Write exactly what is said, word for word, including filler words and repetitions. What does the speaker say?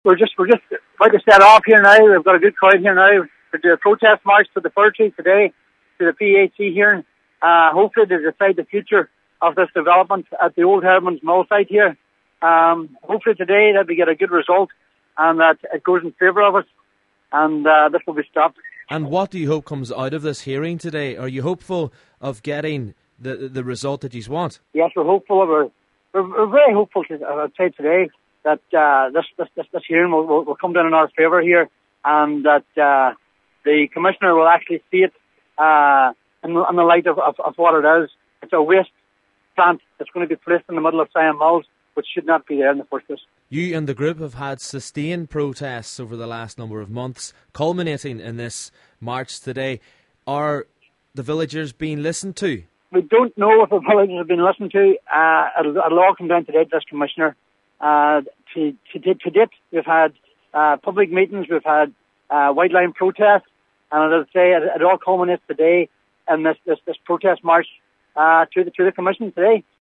We're just we're just about to set off here now. We've got a good crowd here now to do a protest march to the fir tree today, to the P H C hearing. Uh, hopefully to decide the future of this development at the old Herman's Mill site here. Um, hopefully today that we get a good result and that it goes in favour of us, and uh, this will be stopped. And what do you hope comes out of this hearing today? Are you hopeful of getting the the result that you want? Yes, we're hopeful. We're we're, we're very hopeful. To, I'd say today that uh, this, this this this hearing will, will, will come down in our favour here, and that uh, the commissioner will actually see it uh, in, in the light of, of, of what it is. It's a waste plant that's going to be placed in the middle of Sion Mills, which should not be there in the first place. You and the group have had sustained protests over the last number of months, culminating in this march today. Are the villagers being listened to? We don't know if the villagers have been listened to. Uh, it'll, it'll all come down today to this commissioner. Uh, to, to, to date, we've had uh, public meetings, we've had uh, white line protests, and as I say, it, it all culminates today in this, this, this protest march uh, to the to the commission today.